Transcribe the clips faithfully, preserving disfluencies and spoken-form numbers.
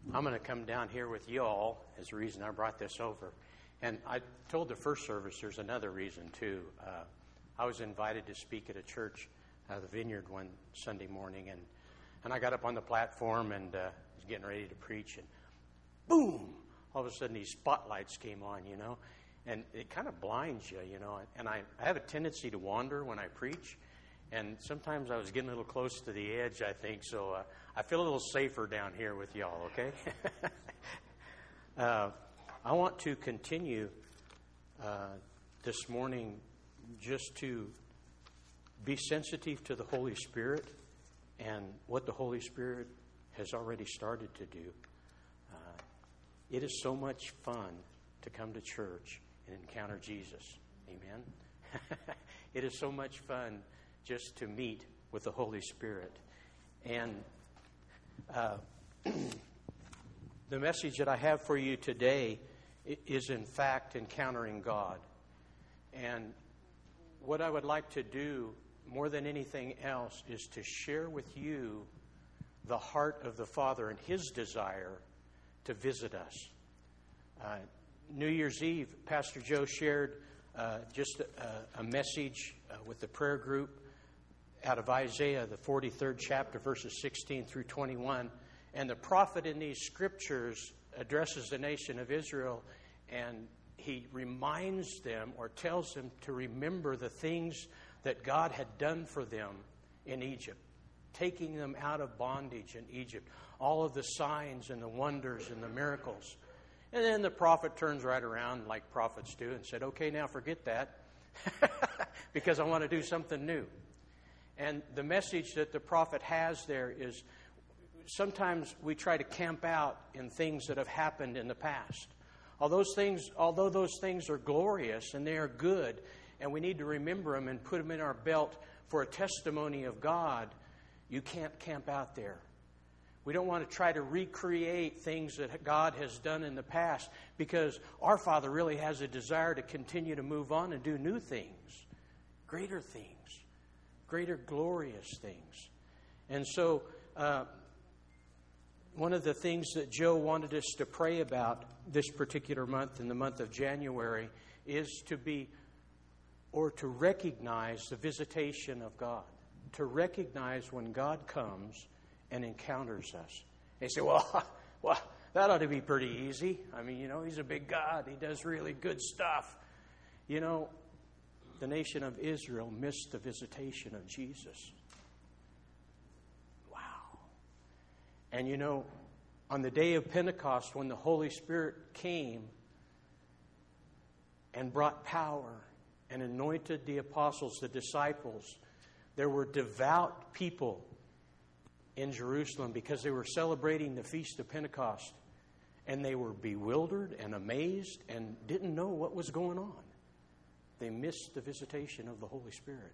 I'm going to come down here with y'all as the reason I brought this over. And I told the first service there's another reason, too. Uh, I was invited to speak at a church, uh, the Vineyard, one Sunday morning, and, and I got up on the platform and uh, was getting ready to preach, and boom! All of a sudden these spotlights came on, you know, and it kind of blinds you, you know. And I, I have a tendency to wander when I preach, and sometimes I was getting a little close to the edge, I think, so uh, I feel a little safer down here with y'all, okay? uh, I want to continue uh, this morning just to be sensitive to the Holy Spirit and what the Holy Spirit has already started to do. Uh, it is so much fun to come to church and encounter Jesus. Amen? It is so much fun just to meet with the Holy Spirit. And uh, the message that I have for you today is, in fact, encountering God. And what I would like to do more than anything else is to share with you the heart of the Father and His desire to visit us. Uh, New Year's Eve, Pastor Joe shared uh, just a, a message uh, with the prayer group out of Isaiah, the forty-third chapter, verses sixteen through twenty-one. And the prophet in these scriptures addresses the nation of Israel, and he reminds them or tells them to remember the things that God had done for them in Egypt, taking them out of bondage in Egypt, all of the signs and the wonders and the miracles. And then the prophet turns right around, like prophets do, and said, okay, now forget that, because I want to do something new. And the message that the prophet has there is, sometimes we try to camp out in things that have happened in the past. Although those things, although those things are glorious and they are good, and we need to remember them and put them in our belt for a testimony of God, you can't camp out there. We don't want to try to recreate things that God has done in the past, because our Father really has a desire to continue to move on and do new things, greater things, greater glorious things. And so uh, one of the things that Joe wanted us to pray about this particular month, in the month of January, is to be, or to recognize the visitation of God, to recognize when God comes and encounters us. They say, well, well, that ought to be pretty easy. I mean, you know, He's a big God. He does really good stuff. You know, the nation of Israel missed the visitation of Jesus. Wow. And you know, on the day of Pentecost, when the Holy Spirit came and brought power and anointed the apostles, the disciples, there were devout people in Jerusalem because they were celebrating the Feast of Pentecost. And they were bewildered and amazed and didn't know what was going on. They missed the visitation of the Holy Spirit.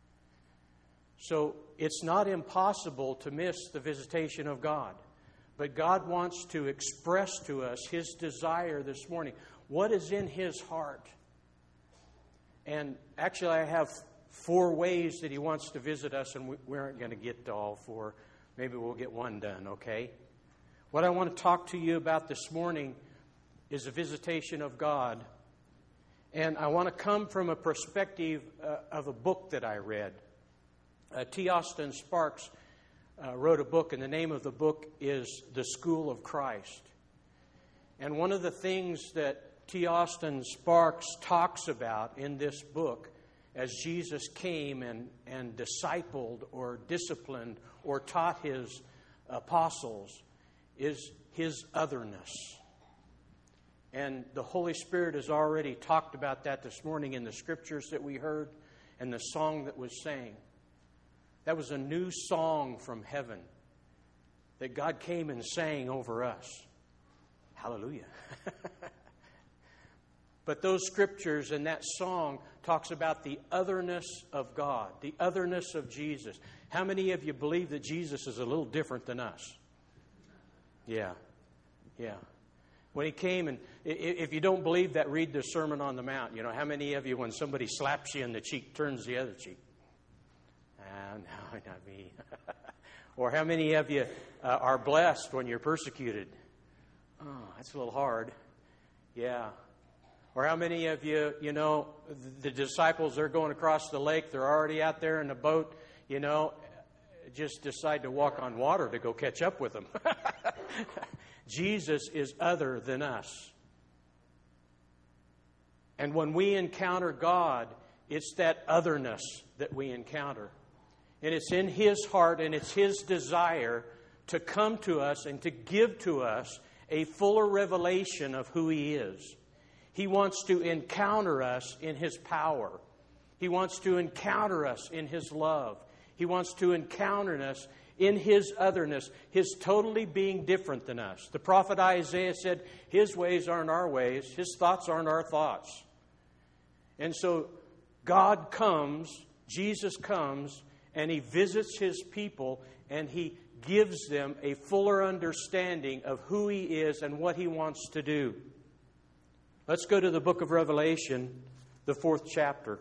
So it's not impossible to miss the visitation of God. But God wants to express to us His desire this morning. What is in His heart? And actually, I have four ways that He wants to visit us, and we, we aren't going to get to all four. Maybe we'll get one done, okay? What I want to talk to you about this morning is a visitation of God. And I want to come from a perspective uh, of a book that I read. Uh, T. Austin Sparks uh, wrote a book, and the name of the book is The School of Christ. And one of the things that T. Austin Sparks talks about in this book, as Jesus came and, and discipled or disciplined or taught His apostles, is His otherness. And the Holy Spirit has already talked about that this morning in the scriptures that we heard and the song that was sang. That was a new song from heaven that God came and sang over us. Hallelujah. But those scriptures and that song talks about the otherness of God, the otherness of Jesus. How many of you believe that Jesus is a little different than us? Yeah, yeah. When He came, and if you don't believe that, read the Sermon on the Mount. You know, how many of you, when somebody slaps you in the cheek, turns the other cheek? Ah, no, not me. Or how many of you uh, are blessed when you're persecuted? Oh, that's a little hard. Yeah. Or how many of you, you know, the disciples, they're going across the lake. They're already out there in the boat, you know, just decide to walk on water to go catch up with them. Jesus is other than us. And when we encounter God, it's that otherness that we encounter. And it's in His heart and it's His desire to come to us and to give to us a fuller revelation of who He is. He wants to encounter us in His power. He wants to encounter us in His love. He wants to encounter us in His otherness, His totally being different than us. The prophet Isaiah said, His ways aren't our ways, His thoughts aren't our thoughts. And so God comes, Jesus comes, and He visits His people, and He gives them a fuller understanding of who He is and what He wants to do. Let's go to the book of Revelation, the fourth chapter.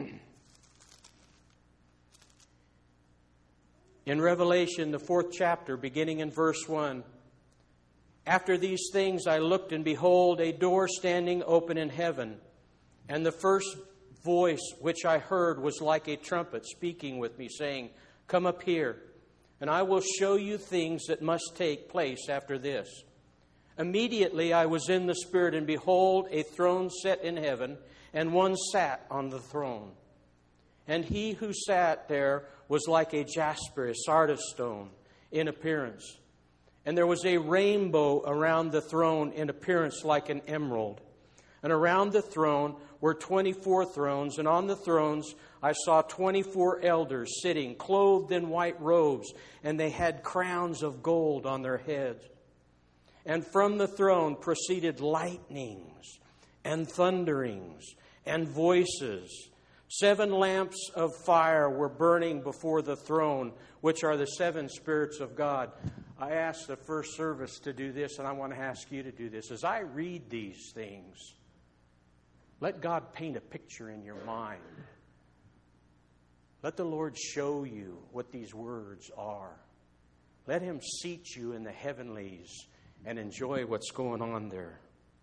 In Revelation, the fourth chapter, beginning in verse one, after these things I looked, and behold, a door standing open in heaven. And the first voice which I heard was like a trumpet speaking with me, saying, Come up here, and I will show you things that must take place after this. Immediately I was in the Spirit, and behold, a throne set in heaven, and one sat on the throne. And he who sat there was like a jasper, a sardis stone in appearance. And there was a rainbow around the throne in appearance like an emerald. And around the throne were twenty-four thrones, and on the thrones I saw twenty-four elders sitting, clothed in white robes, and they had crowns of gold on their heads. And from the throne proceeded lightnings and thunderings and voices. Seven lamps of fire were burning before the throne, which are the seven spirits of God. I asked the first service to do this, and I want to ask you to do this. As I read these things, let God paint a picture in your mind. Let the Lord show you what these words are. Let Him seat you in the heavenlies and enjoy what's going on there.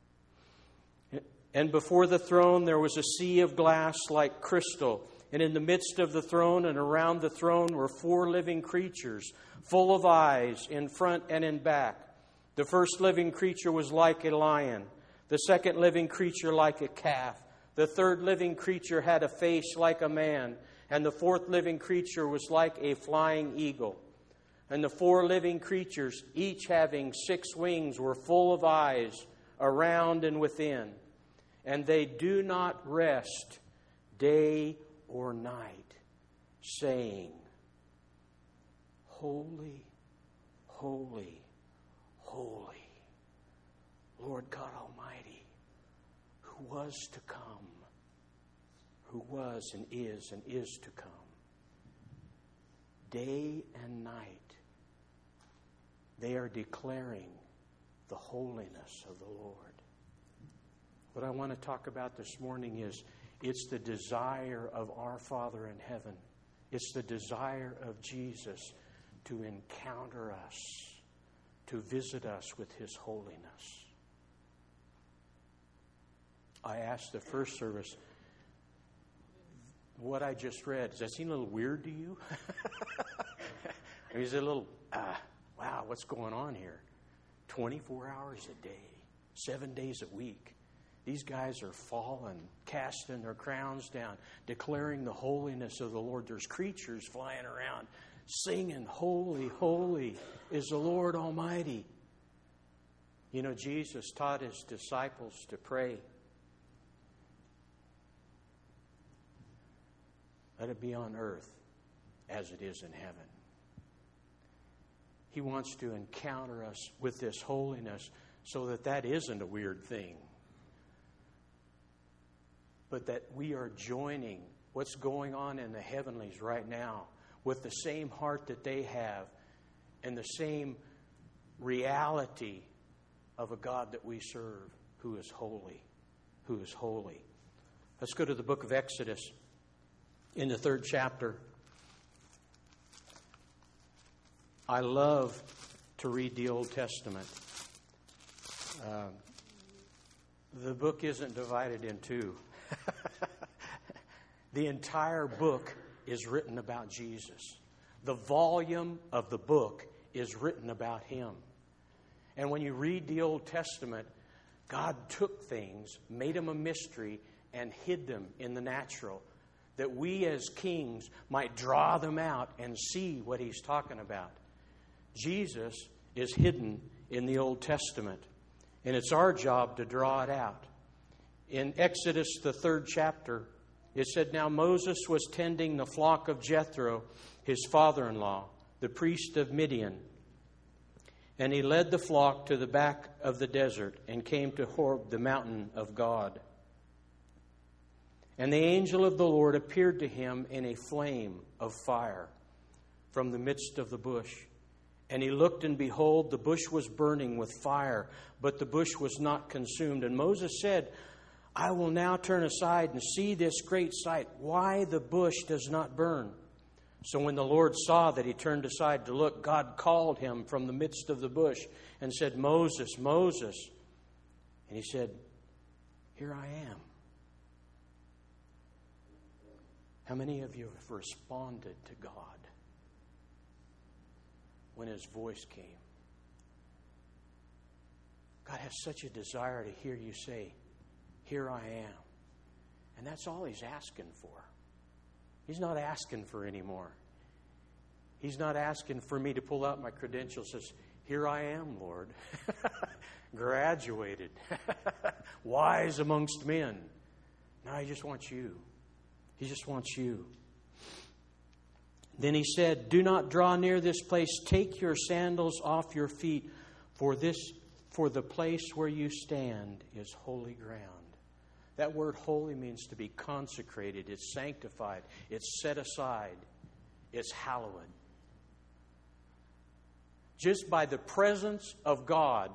And before the throne there was a sea of glass like crystal. And in the midst of the throne and around the throne were four living creatures, full of eyes in front and in back. The first living creature was like a lion. The second living creature like a calf. The third living creature had a face like a man. And the fourth living creature was like a flying eagle. And the four living creatures, each having six wings, were full of eyes around and within. And they do not rest day or night, saying, Holy, holy, holy, Lord God Almighty, who was to come, who was and is and is to come. Day and night, they are declaring the holiness of the Lord. What I want to talk about this morning is it's the desire of our Father in heaven. It's the desire of Jesus to encounter us, to visit us with His holiness. I asked the first service, what I just read, does that seem a little weird to you? I mean, is it a little, uh, wow, what's going on here? twenty-four hours a day, seven days a week. These guys are fallen, casting their crowns down, declaring the holiness of the Lord. There's creatures flying around, singing, Holy, holy is the Lord Almighty. You know, Jesus taught His disciples to pray. Let it be on earth as it is in heaven. He wants to encounter us with this holiness so that that isn't a weird thing. But that we are joining what's going on in the heavenlies right now with the same heart that they have and the same reality of a God that we serve who is holy, who is holy. Let's go to the book of Exodus in the third chapter. I love to read the Old Testament. Um, the book isn't divided in two. The entire book is written about Jesus. The volume of the book is written about Him. And when you read the Old Testament, God took things, made them a mystery, and hid them in the natural, that we as kings might draw them out and see what He's talking about. Jesus is hidden in the Old Testament, and it's our job to draw it out. In Exodus, the third chapter, it said, "Now Moses was tending the flock of Jethro, his father-in-law, the priest of Midian. And he led the flock to the back of the desert and came to Horeb, the mountain of God. And the angel of the Lord appeared to him in a flame of fire from the midst of the bush. And he looked, and behold, the bush was burning with fire, but the bush was not consumed. And Moses said, I will now turn aside and see this great sight, why the bush does not burn. So when the Lord saw that he turned aside to look, God called him from the midst of the bush and said, Moses, Moses. And he said, Here I am. How many of you have responded to God when His voice came? God has such a desire to hear you say, Here I am. And that's all He's asking for. He's not asking for any more. He's not asking for me to pull out my credentials and say, Here I am, Lord. Graduated. Wise amongst men. No, He just wants you. He just wants you. Then He said, Do not draw near this place. Take your sandals off your feet, for this, for the place where you stand is holy ground. That word holy means to be consecrated. It's sanctified. It's set aside. It's hallowed. Just by the presence of God,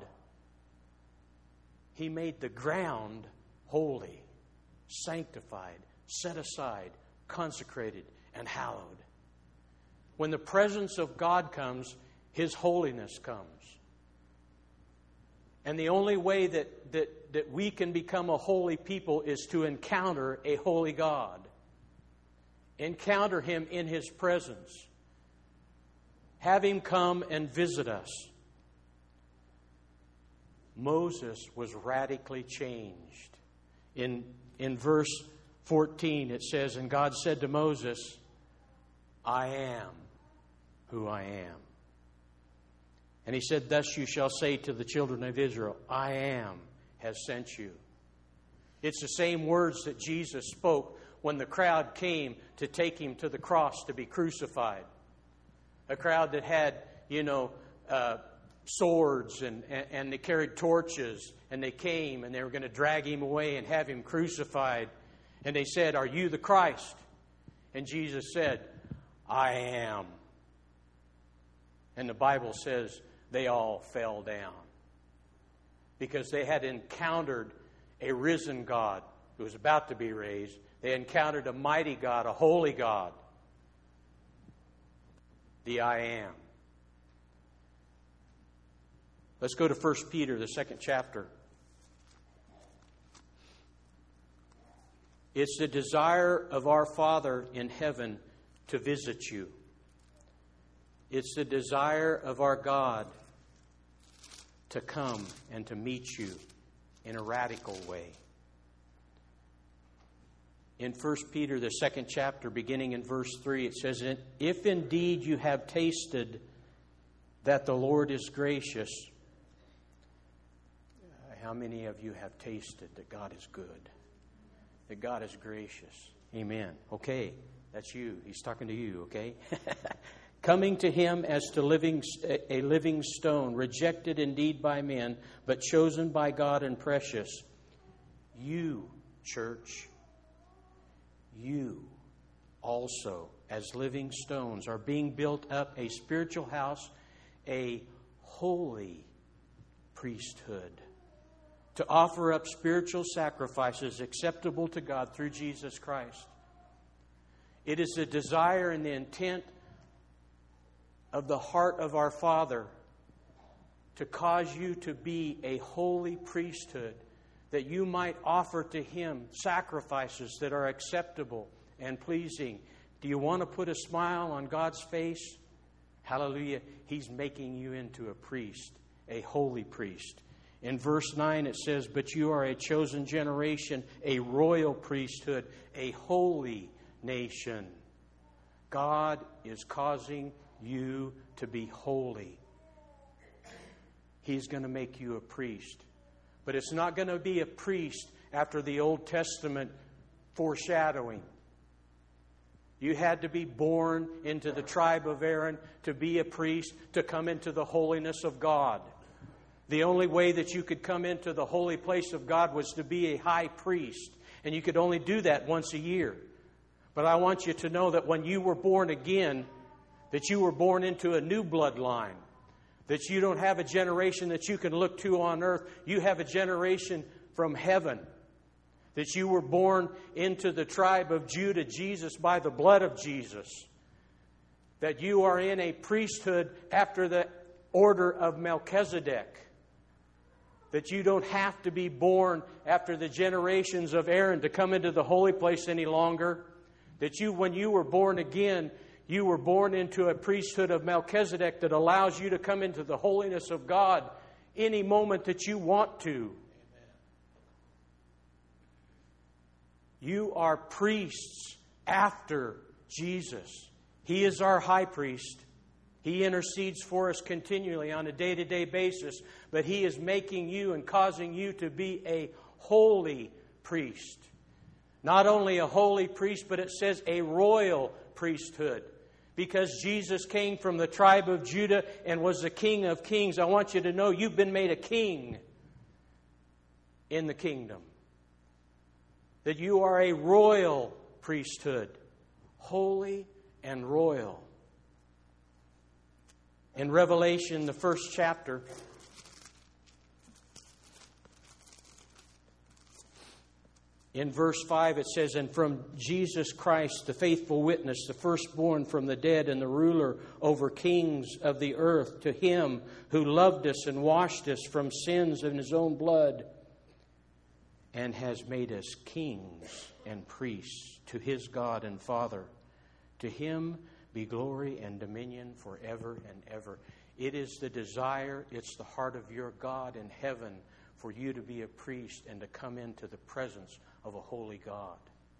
He made the ground holy, sanctified, set aside, consecrated, and hallowed. When the presence of God comes, His holiness comes. And the only way that, that, that we can become a holy people is to encounter a holy God. Encounter Him in His presence. Have Him come and visit us. Moses was radically changed. In, in verse fourteen it says, And God said to Moses, I am who I am. And He said, Thus you shall say to the children of Israel, I am has sent you. It's the same words that Jesus spoke when the crowd came to take Him to the cross to be crucified. A crowd that had, you know, uh, swords and, and, and they carried torches, and they came and they were going to drag Him away and have Him crucified. And they said, Are you the Christ? And Jesus said, I am. And the Bible says they all fell down because they had encountered a risen God who was about to be raised. They encountered a mighty God, a holy God, the I am. Let's go to First Peter, the second chapter. It's the desire of our Father in heaven to visit you. It's the desire of our God to come and to meet you in a radical way. In First Peter, the second chapter, beginning in verse three, it says, If indeed you have tasted that the Lord is gracious. How many of you have tasted that God is good? That God is gracious? Amen. Okay, that's you. He's talking to you, okay? Coming to Him as to living a living stone, rejected indeed by men, but chosen by God and precious. You, church, you also, as living stones, are being built up a spiritual house, a holy priesthood, to offer up spiritual sacrifices acceptable to God through Jesus Christ. It is the desire and the intent of the heart of our Father to cause you to be a holy priesthood, that you might offer to Him sacrifices that are acceptable and pleasing. Do you want to put a smile on God's face? Hallelujah. He's making you into a priest, a holy priest. In verse nine it says, "But you are a chosen generation, a royal priesthood, a holy nation." God is causing you to be holy. He's going to make you a priest. But it's not going to be a priest after the Old Testament foreshadowing. You had to be born into the tribe of Aaron to be a priest, to come into the holiness of God. The only way that you could come into the holy place of God was to be a high priest. And you could only do that once a year. But I want you to know that when you were born again, that you were born into a new bloodline. That you don't have a generation that you can look to on earth. You have a generation from heaven. That you were born into the tribe of Judah, Jesus, by the blood of Jesus. That you are in a priesthood after the order of Melchizedek. That you don't have to be born after the generations of Aaron to come into the holy place any longer. That you, when you were born again, you were born into a priesthood of Melchizedek that allows you to come into the holiness of God any moment that you want to. Amen. You are priests after Jesus. He is our high priest. He intercedes for us continually on a day-to-day basis. But He is making you and causing you to be a holy priest. Not only a holy priest, but it says a royal priesthood. Because Jesus came from the tribe of Judah and was the King of Kings, I want you to know you've been made a king in the kingdom. That you are a royal priesthood. Holy and royal. In Revelation, the first chapter, in verse five, it says, "And from Jesus Christ, the faithful witness, the firstborn from the dead and the ruler over kings of the earth, to Him who loved us and washed us from sins in His own blood and has made us kings and priests to His God and Father. To Him be glory and dominion forever and ever." It is the desire, it's the heart of your God in heaven for you to be a priest and to come into the presence of a holy God.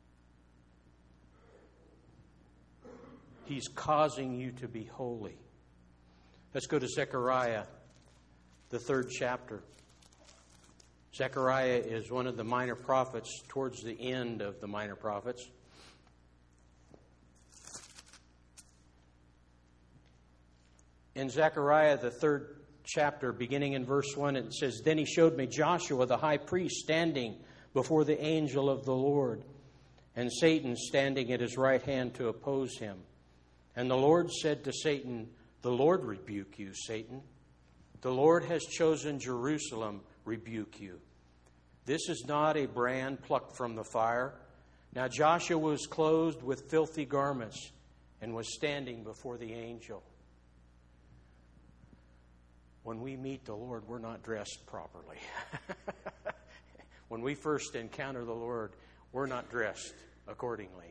He's causing you to be holy. Let's go to Zechariah, the third chapter. Zechariah is one of the minor prophets towards the end of the minor prophets. In Zechariah, the third chapter, beginning in verse one, it says, "Then He showed me Joshua the high priest standing before the angel of the Lord, and Satan standing at his right hand to oppose him. And the Lord said to Satan, 'The Lord rebuke you, Satan. The Lord has chosen Jerusalem, rebuke you. This is not a brand plucked from the fire.' Now Joshua was clothed with filthy garments and was standing before the angel." When we meet the Lord, we're not dressed properly. When we first encounter the Lord, we're not dressed accordingly.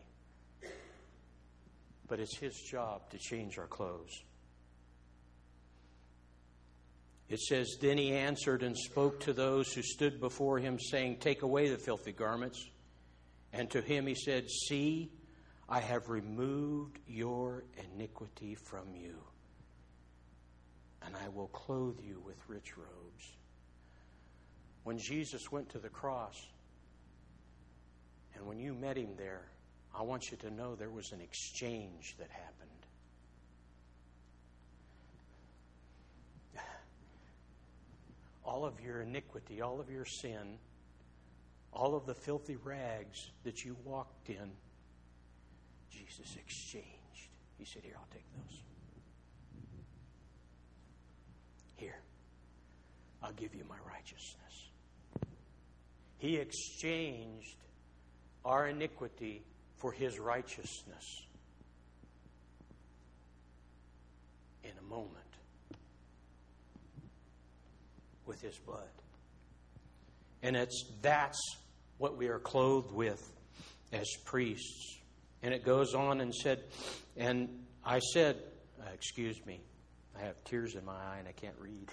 But it's His job to change our clothes. It says, "Then He answered and spoke to those who stood before Him, saying, 'Take away the filthy garments.' And to him He said, 'See, I have removed your iniquity from you, and I will clothe you with rich robes.'" When Jesus went to the cross, and when you met Him there, I want you to know there was an exchange that happened. All of your iniquity, all of your sin, all of the filthy rags that you walked in, Jesus exchanged. He said, "Here, I'll take those. Here, I'll give you my righteousness." He exchanged our iniquity for His righteousness in a moment. with His blood. And it's that's what we are clothed with as priests. And it goes on and said, and I said, uh, excuse me, I have tears in my eye and I can't read.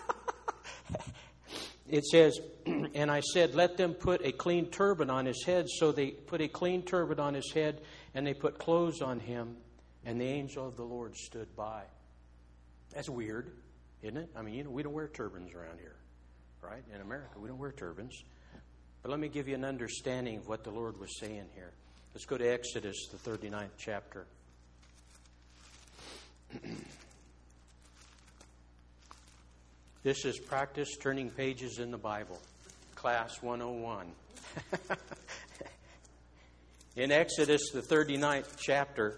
It says, and I said, let them put a clean turban on his head. So they put a clean turban on his head, and they put clothes on him, and the angel of the Lord stood by. That's weird, isn't it? I mean, you know, we don't wear turbans around here, right? In America, we don't wear turbans. But let me give you an understanding of what the Lord was saying here. Let's go to Exodus, the thirty-ninth chapter. This is practice turning pages in the Bible. Class one oh one. In Exodus, the thirty-ninth chapter,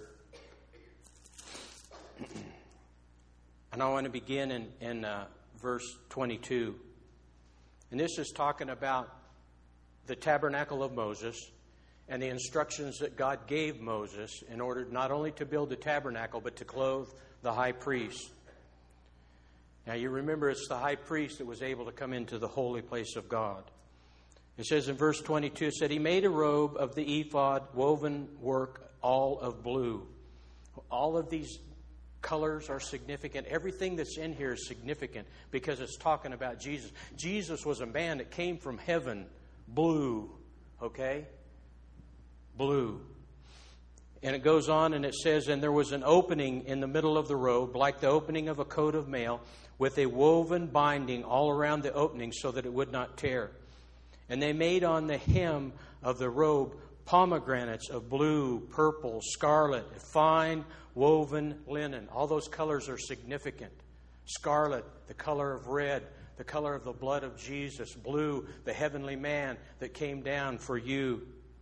and I want to begin in, in uh, verse twenty-two. And this is talking about the tabernacle of Moses and the instructions that God gave Moses in order not only to build the tabernacle, but to clothe the high priest. Now, you remember it's the high priest that was able to come into the holy place of God. It says in verse twenty-two, it said, he made a robe of the ephod, woven work, all of blue. All of these colors are significant. Everything that's in here is significant because it's talking about Jesus. Jesus was a man that came from heaven, blue, okay? Blue. And it goes on and it says, and there was an opening in the middle of the robe, like the opening of a coat of mail, with a woven binding all around the opening so that it would not tear. And they made on the hem of the robe pomegranates of blue, purple, scarlet, fine woven linen. All those colors are significant. Scarlet, the color of red, the color of the blood of Jesus. Blue, the heavenly man that came down for you.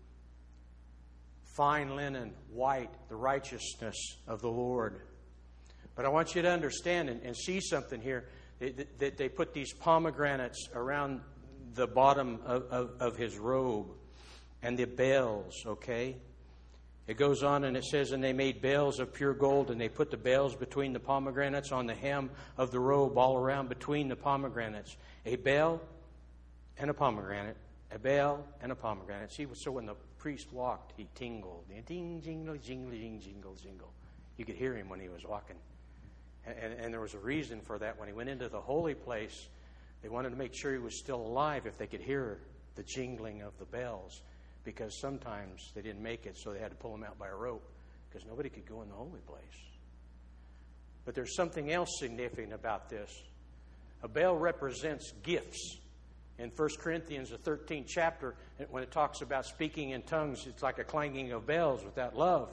Fine linen, white, the righteousness of the Lord. But I want you to understand and, and see something here. That they, they put these pomegranates around the bottom of, of, of his robe. And the bells, okay? It goes on and it says, and they made bells of pure gold, and they put the bells between the pomegranates on the hem of the robe, all around between the pomegranates. A bell and a pomegranate. A bell and a pomegranate. See, so when the priest walked, he tingled. Ding, jingle, jingle, jing, jingle, jingle. You could hear him when he was walking. And, and, and there was a reason for that. When he went into the holy place, they wanted to make sure he was still alive if they could hear the jingling of the bells. Because sometimes they didn't make it, so they had to pull him out by a rope. Because nobody could go in the holy place. But there's something else significant about this. A bell represents gifts. In First Corinthians, the thirteenth chapter, when it talks about speaking in tongues, it's like a clanging of bells without love.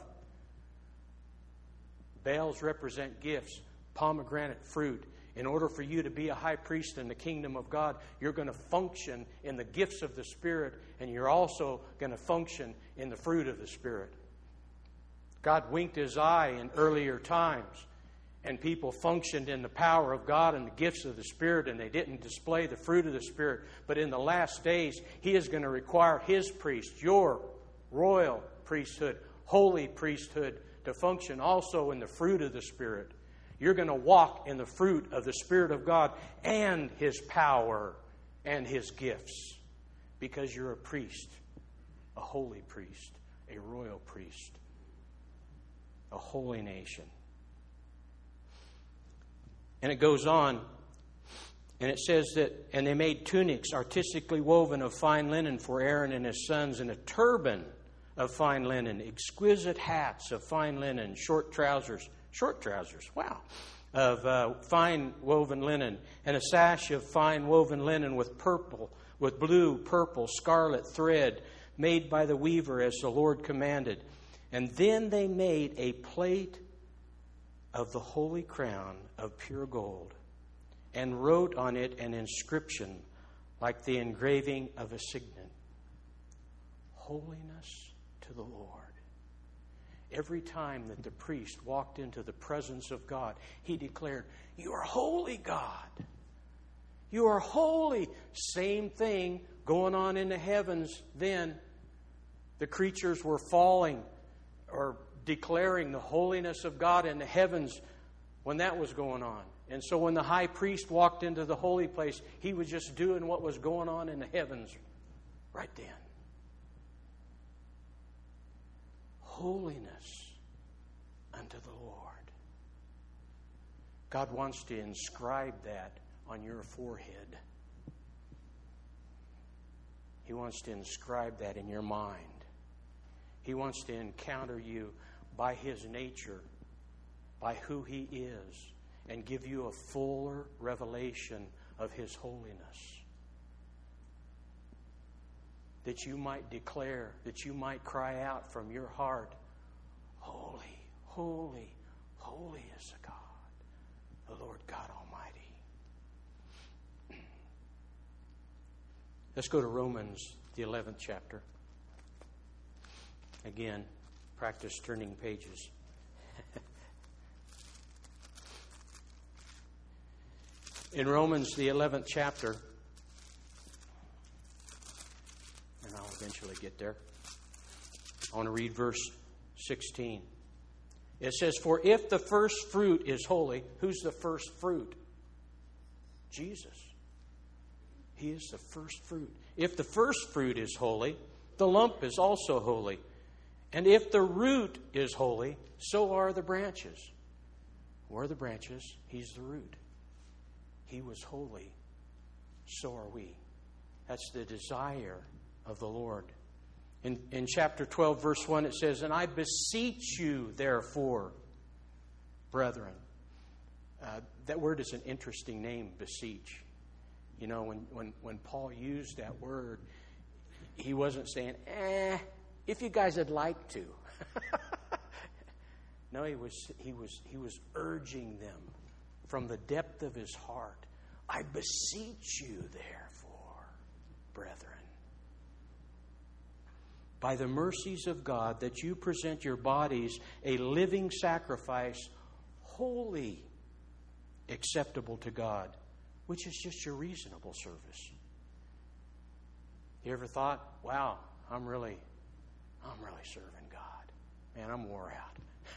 Bells represent gifts, pomegranate fruit. In order for you to be a high priest in the kingdom of God, you're going to function in the gifts of the Spirit, and you're also going to function in the fruit of the Spirit. God winked His eye in earlier times, and people functioned in the power of God and the gifts of the Spirit, and they didn't display the fruit of the Spirit. But in the last days, He is going to require His priest, your royal priesthood, holy priesthood, to function also in the fruit of the Spirit. You're going to walk in the fruit of the Spirit of God and His power and His gifts because you're a priest, a holy priest, a royal priest, a holy nation. And it goes on, and it says that, and they made tunics artistically woven of fine linen for Aaron and his sons, and a turban of fine linen, exquisite hats of fine linen, short trousers, short trousers, wow, of uh, fine woven linen, and a sash of fine woven linen with purple, with blue, purple, scarlet thread, made by the weaver as the Lord commanded. And then they made a plate of the holy crown of pure gold, and wrote on it an inscription like the engraving of a signet. Holiness to the Lord. Every time that the priest walked into the presence of God, he declared, "You are holy, God. You are holy." Same thing going on in the heavens then. The creatures were falling or declaring the holiness of God in the heavens when that was going on. And so when the high priest walked into the holy place, he was just doing what was going on in the heavens right then. Holiness unto the Lord. God wants to inscribe that on your forehead. He wants to inscribe that in your mind. He wants to encounter you by His nature, by who He is, and give you a fuller revelation of His holiness. That you might declare, that you might cry out from your heart, holy, holy, holy is the God, the Lord God Almighty. Let's go to Romans, the eleventh chapter. Again, practice turning pages. In Romans, the eleventh chapter, and I'll eventually get there, I want to read verse sixteen. It says, for if the first fruit is holy, who's the first fruit? Jesus. He is the first fruit. If the first fruit is holy, the lump is also holy. And if the root is holy, so are the branches. Who are the branches? He's the root. He was holy. So are we. That's the desire of the Lord. In, in chapter twelve, verse one, it says, and I beseech you, therefore, brethren. Uh, that word is an interesting name, beseech. You know, when, when, when Paul used that word, he wasn't saying, eh, if you guys would like to. No, he was he was he was urging them from the depth of his heart. I beseech you, therefore, brethren, by the mercies of God, that you present your bodies a living sacrifice, holy, acceptable to God, which is just your reasonable service. You ever thought, wow, I'm really, I'm really serving God. Man, I'm wore out.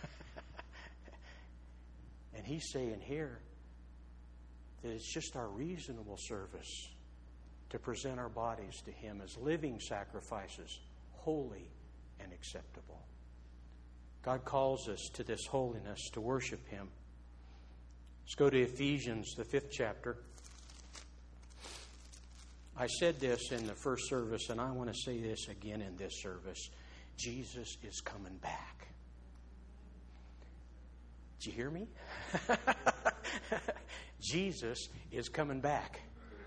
And he's saying here that it's just our reasonable service to present our bodies to Him as living sacrifices, holy and acceptable. God calls us to this holiness, to worship Him. Let's go to Ephesians, the fifth chapter. I said this in the first service, and I want to say this again in this service. Jesus is coming back. Did you hear me? Jesus is coming back.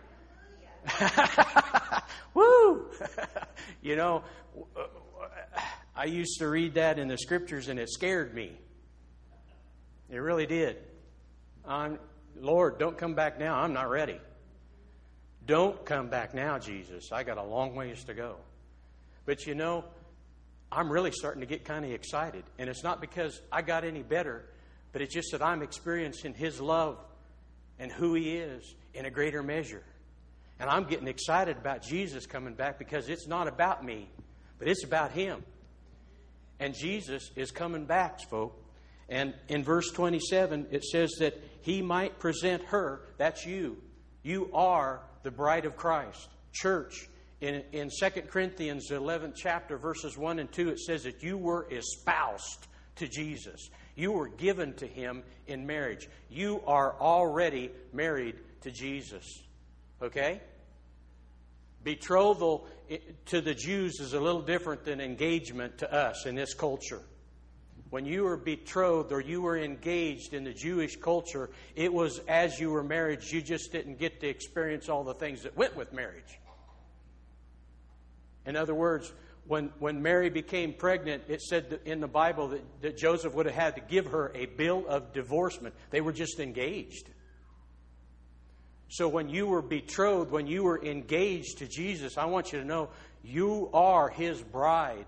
Woo! You know, I used to read that in the scriptures, and it scared me. It really did. I'm, Lord, don't come back now. I'm not ready. Don't come back now, Jesus. I got a long ways to go. But you know, I'm really starting to get kind of excited. And it's not because I got any better, but it's just that I'm experiencing His love and who He is in a greater measure. And I'm getting excited about Jesus coming back because it's not about me, but it's about Him. And Jesus is coming back, folks. And in verse twenty-seven, it says that He might present her, that's you. You are the bride of Christ. Church, in, in Second Corinthians, the eleventh chapter, verses one and two, it says that you were espoused to Jesus. You were given to Him in marriage. You are already married to Jesus. Okay? Betrothal to the Jews is a little different than engagement to us in this culture. When you were betrothed or you were engaged in the Jewish culture, it was as you were married. You just didn't get to experience all the things that went with marriage. In other words, when, when Mary became pregnant, it said in the Bible that, that Joseph would have had to give her a bill of divorcement. They were just engaged. So when you were betrothed, when you were engaged to Jesus, I want you to know you are His bride.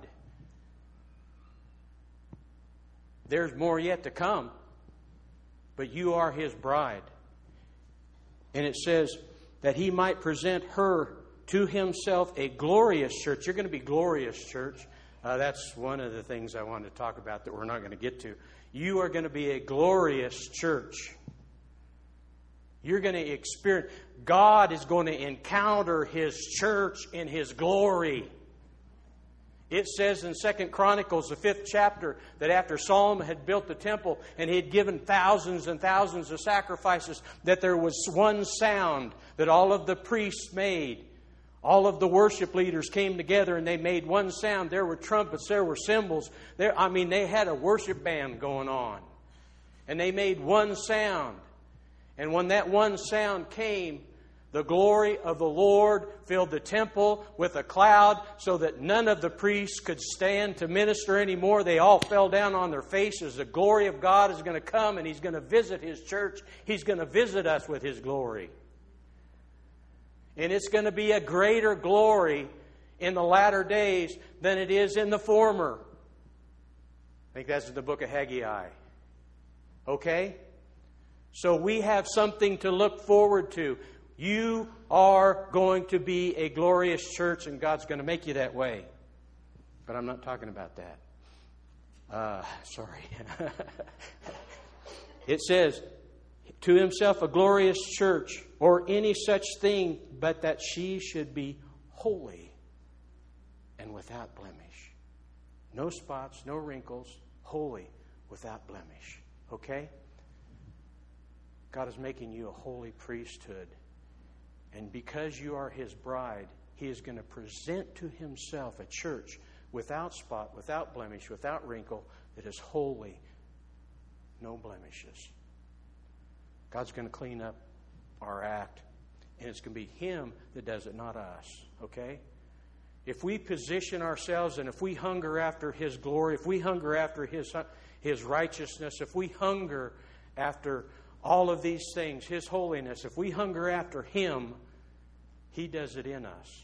There's more yet to come, but you are His bride. And it says that He might present her to Himself a glorious church. You're going to be glorious, church. Uh, that's one of the things I wanted to talk about that we're not going to get to. You are going to be a glorious church. You're going to experience, God is going to encounter His church in His glory. It says in Second Chronicles, the fifth chapter, that after Solomon had built the temple and he had given thousands and thousands of sacrifices, that there was one sound that all of the priests made. All of the worship leaders came together and they made one sound. There were trumpets, there were cymbals. There, I mean, they had a worship band going on. And they made one sound. And when that one sound came, the glory of the Lord filled the temple with a cloud so that none of the priests could stand to minister anymore. They all fell down on their faces. The glory of God is going to come and He's going to visit His church. He's going to visit us with His glory. And it's going to be a greater glory in the latter days than it is in the former. I think that's in the book of Haggai. Okay? So we have something to look forward to. You are going to be a glorious church, and God's going to make you that way. But I'm not talking about that. Uh, sorry. It says, to himself a glorious church, or any such thing, but that she should be holy and without blemish. No spots, no wrinkles, holy, without blemish. Okay? God is making you a holy priesthood. And because you are His bride, He is going to present to Himself a church without spot, without blemish, without wrinkle, that is holy, no blemishes. God's going to clean up our act. And it's going to be Him that does it, not us. Okay? If we position ourselves and if we hunger after His glory, if we hunger after His, His righteousness, if we hunger after all of these things, His holiness, if we hunger after Him, He does it in us.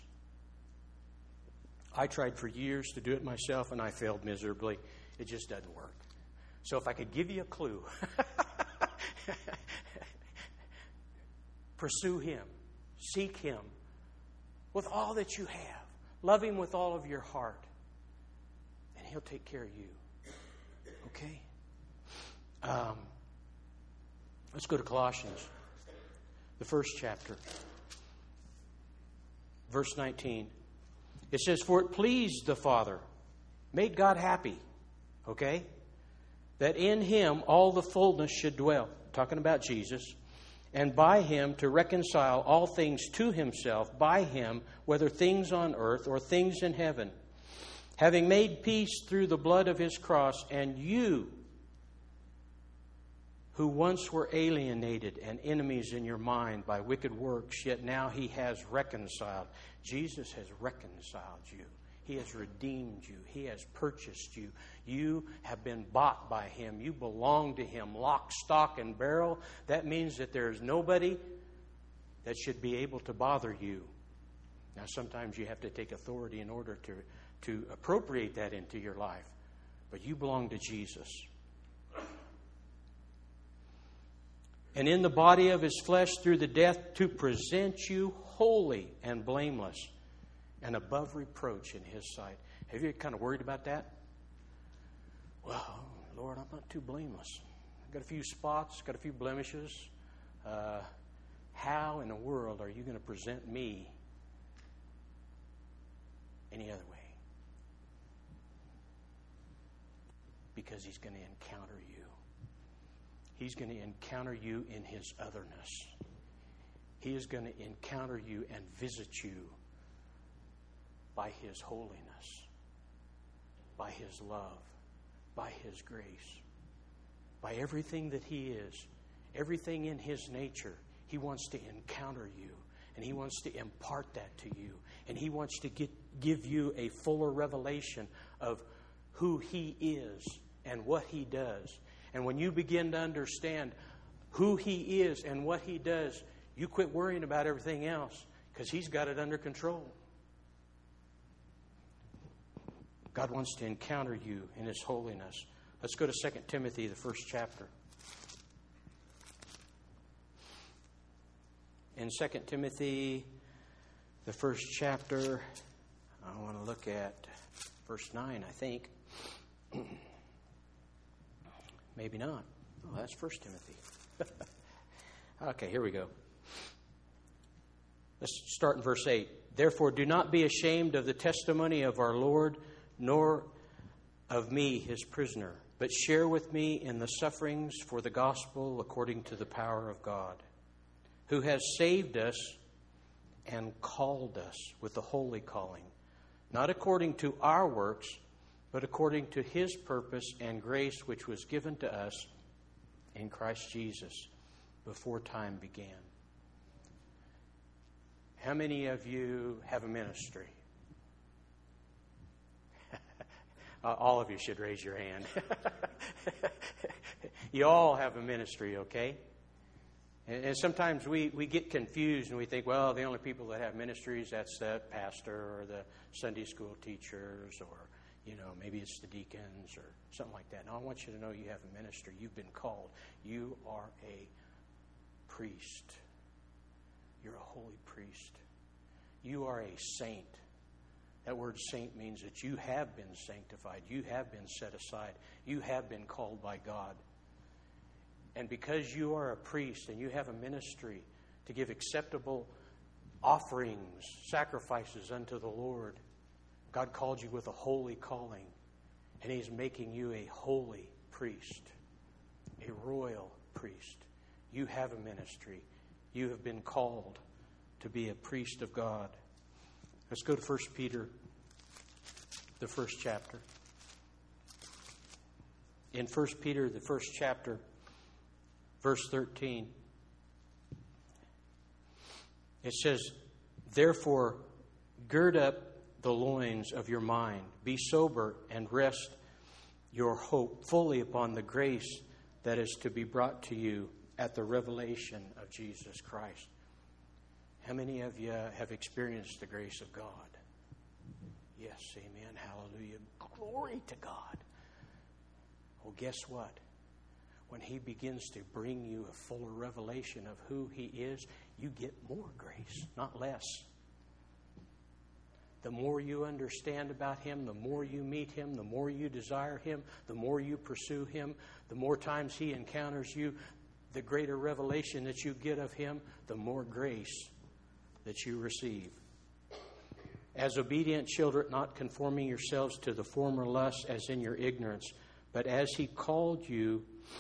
I tried for years to do it myself and I failed miserably. It just doesn't work. So if I could give you a clue, pursue Him, seek Him with all that you have. Love Him with all of your heart, and He'll take care of you. Okay? Um, let's go to Colossians, the first chapter, verse nineteen. It says, for it pleased the Father, made God happy, okay, that in Him all the fullness should dwell. Talking about Jesus. And by Him to reconcile all things to Himself, by Him, whether things on earth or things in heaven, having made peace through the blood of His cross, and you, who once were alienated and enemies in your mind by wicked works, yet now He has reconciled. Jesus has reconciled you. He has redeemed you. He has purchased you. You have been bought by Him. You belong to Him, lock, stock, and barrel. That means that there is nobody that should be able to bother you. Now, sometimes you have to take authority in order to, to appropriate that into your life. But you belong to Jesus. And in the body of His flesh through the death to present you holy and blameless and above reproach in His sight. Have you kind of worried about that? Well, Lord, I'm not too blameless. I've got a few spots, got a few blemishes. Uh, how in the world are you going to present me any other way? Because He's going to encounter you. He's going to encounter you in His otherness. He is going to encounter you and visit you by His holiness, by His love, by His grace, by everything that He is, everything in His nature. He wants to encounter you, and He wants to impart that to you, and He wants to get, give you a fuller revelation of who He is and what He does. And when you begin to understand who He is and what He does, you quit worrying about everything else because He's got it under control. God wants to encounter you in His holiness. Let's go to Second Timothy, the first chapter. In Second Timothy, the first chapter, I want to look at verse nine, I think. Maybe not. Oh, that's First Timothy. Okay, here we go. Let's start in verse eight. Therefore, do not be ashamed of the testimony of our Lord, nor of me, his prisoner, but share with me in the sufferings for the gospel according to the power of God, who has saved us and called us with a holy calling, not according to our works, but according to his purpose and grace which was given to us in Christ Jesus before time began. How many of you have a ministry? All of you should raise your hand. You all have a ministry, okay? And, and sometimes we, we get confused and we think, well, the only people that have ministries, that's the pastor or the Sunday school teachers, or, you know, maybe it's the deacons or something like that. No, I want you to know you have a ministry. You've been called. You are a priest. You're a holy priest. You are a saint. That word saint means that you have been sanctified. You have been set aside. You have been called by God. And because you are a priest and you have a ministry to give acceptable offerings, sacrifices unto the Lord, God called you with a holy calling. And He's making you a holy priest, a royal priest. You have a ministry. You have been called to be a priest of God. Let's go to First Peter, the first chapter. In First Peter, the first chapter, verse thirteen, it says, therefore, gird up the loins of your mind, be sober, and rest your hope fully upon the grace that is to be brought to you at the revelation of Jesus Christ. How many of you have experienced the grace of God? Yes, amen, hallelujah, glory to God. Well, guess what? When He begins to bring you a fuller revelation of who He is, you get more grace, not less. The more you understand about Him, the more you meet Him, the more you desire Him, the more you pursue Him, the more times He encounters you, the greater revelation that you get of Him, the more grace that you receive. As obedient children, not conforming yourselves to the former lusts as in your ignorance, but as He called you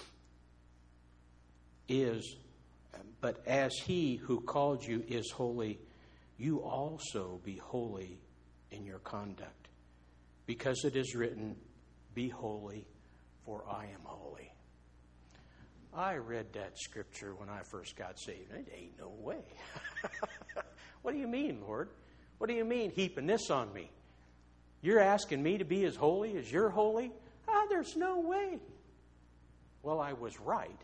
is, but as He who called you is holy, you also be holy in your conduct. Because it is written, be holy, for I am holy. I read that scripture when I first got saved. It ain't no way. What do you mean, Lord? What do you mean heaping this on me? You're asking me to be as holy as you're holy? Ah, there's no way. Well, I was right.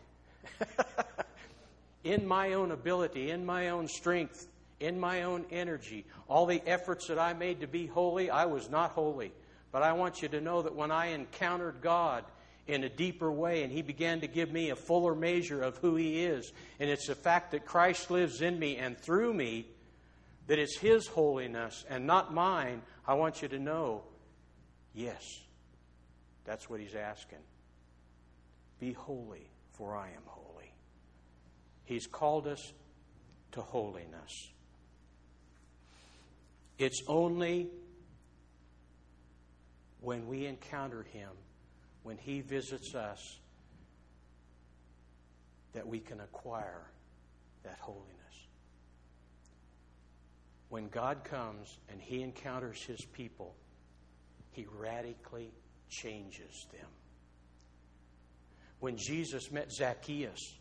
In my own ability, in my own strength, in my own energy, all the efforts that I made to be holy, I was not holy. But I want you to know that when I encountered God in a deeper way, and He began to give me a fuller measure of who He is, and it's the fact that Christ lives in me and through me, that it's His holiness and not mine, I want you to know, yes, that's what He's asking. Be holy, for I am holy. He's called us to holiness. It's only when we encounter Him, when He visits us, that we can acquire that holiness. When God comes and He encounters His people, He radically changes them. When Jesus met Zacchaeus,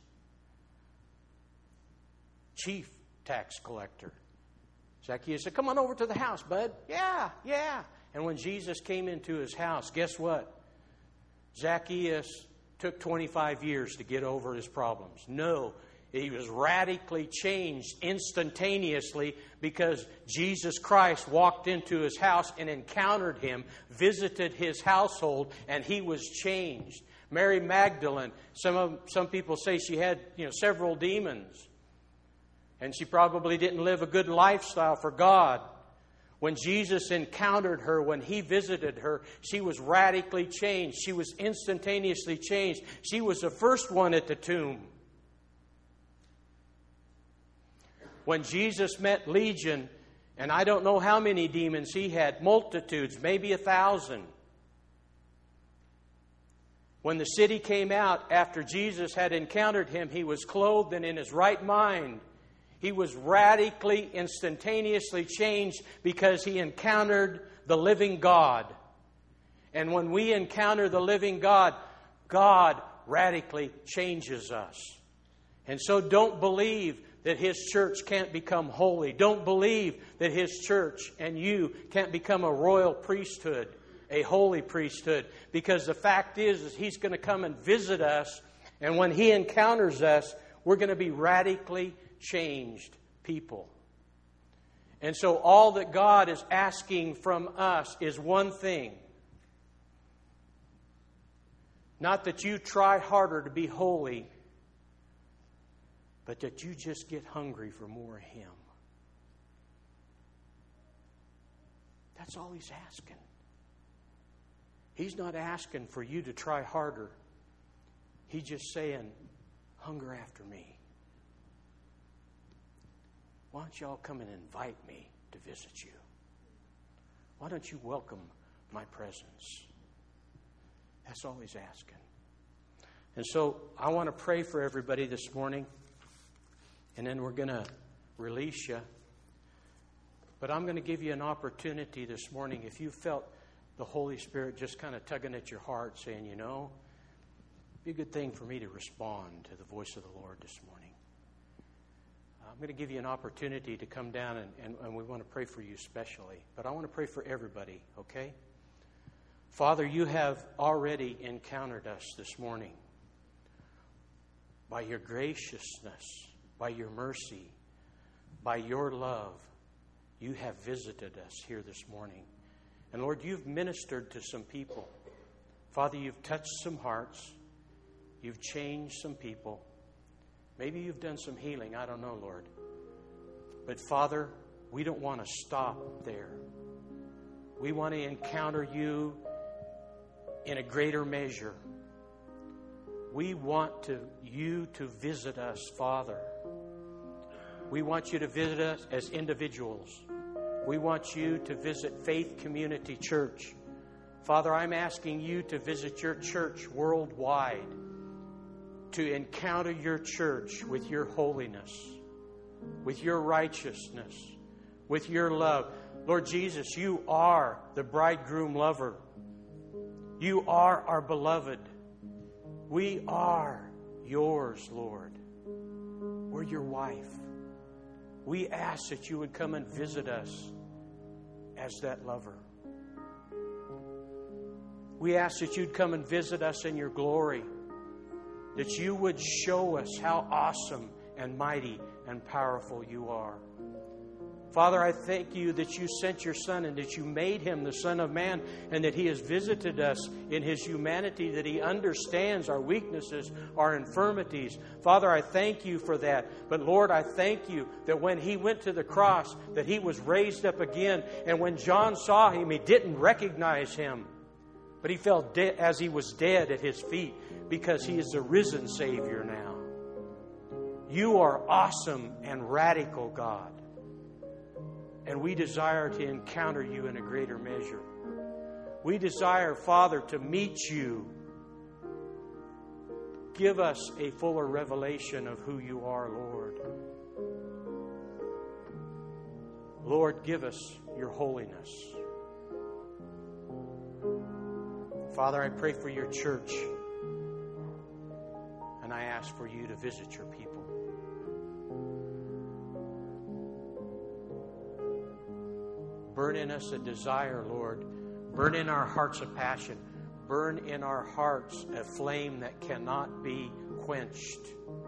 chief tax collector, Zacchaeus said, come on over to the house, bud. Yeah, yeah. And when Jesus came into his house, guess what? Zacchaeus took twenty-five years to get over his problems. No, he was radically changed instantaneously because Jesus Christ walked into his house and encountered him, visited his household, and he was changed. Mary Magdalene, some of, some people say she had, you know, several demons. And she probably didn't live a good lifestyle for God. When Jesus encountered her, when He visited her, she was radically changed. She was instantaneously changed. She was the first one at the tomb. When Jesus met Legion, and I don't know how many demons he had, multitudes, maybe a thousand. When the city came out after Jesus had encountered him, he was clothed and in his right mind. He was radically, instantaneously changed because he encountered the living God. And when we encounter the living God, God radically changes us. And so don't believe that His church can't become holy. Don't believe that His church and you can't become a royal priesthood, a holy priesthood. Because the fact is, is He's going to come and visit us. And when He encounters us, we're going to be radically changed people. And so all that God is asking from us is one thing. Not that you try harder to be holy, but that you just get hungry for more of Him. That's all He's asking. He's not asking for you to try harder. He's just saying, hunger after me. Why don't y'all come and invite me to visit you? Why don't you welcome my presence? That's all He's asking. And so I want to pray for everybody this morning. And then we're going to release you. But I'm going to give you an opportunity this morning. If you felt the Holy Spirit just kind of tugging at your heart, saying, you know, it'd be a good thing for me to respond to the voice of the Lord this morning. I'm going to give you an opportunity to come down, and, and, and we want to pray for you especially. But I want to pray for everybody, okay? Father, you have already encountered us this morning by your graciousness, by your mercy, by your love. You have visited us here this morning. And Lord, you've ministered to some people. Father, you've touched some hearts. You've changed some people. Maybe you've done some healing. I don't know, Lord. But Father, we don't want to stop there. We want to encounter you in a greater measure. We want to, you to visit us, Father. We want you to visit us as individuals. We want you to visit Faith Community Church. Father, I'm asking you to visit your church worldwide, to encounter your church with your holiness, with your righteousness, with your love. Lord Jesus, you are the bridegroom lover. You are our beloved. We are yours, Lord. We're your wife. We ask that you would come and visit us as that lover. We ask that you'd come and visit us in your glory, that you would show us how awesome and mighty and powerful you are. Father, I thank you that you sent your Son and that you made him the Son of Man and that he has visited us in his humanity, that he understands our weaknesses, our infirmities. Father, I thank you for that. But Lord, I thank you that when he went to the cross, that he was raised up again. And when John saw him, he didn't recognize him, but he fell dead as he was dead at his feet, because he is the risen Savior now. You are awesome and radical, God. And we desire to encounter you in a greater measure. We desire, Father, to meet you. Give us a fuller revelation of who you are, Lord. Lord, give us your holiness. Father, I pray for your church. And I ask for you to visit your people. Burn in us a desire, Lord. Burn in our hearts a passion. Burn in our hearts a flame that cannot be quenched,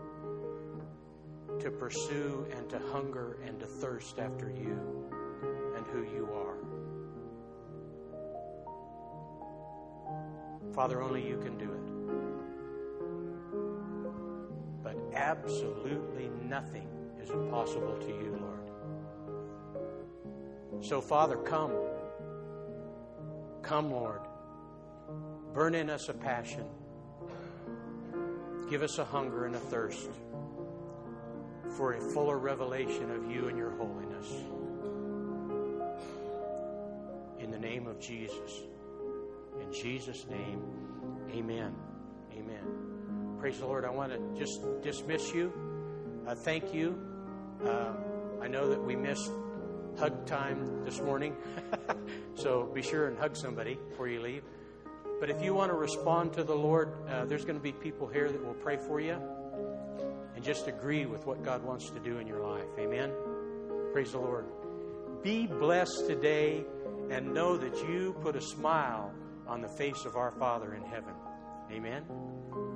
to pursue and to hunger and to thirst after you and who you are. Father, only you can do it. But absolutely nothing is impossible to you, Lord. So, Father, come. Come, Lord. Burn in us a passion. Give us a hunger and a thirst for a fuller revelation of you and your holiness. In the name of Jesus. In Jesus' name, amen. Amen. Praise the Lord. I want to just dismiss you. Uh, thank you. Uh, I know that we missed hug time this morning. So be sure and hug somebody before you leave. But if you want to respond to the Lord, uh, there's going to be people here that will pray for you and just agree with what God wants to do in your life. Amen. Praise the Lord. Be blessed today and know that you put a smile on the face of our Father in heaven. Amen.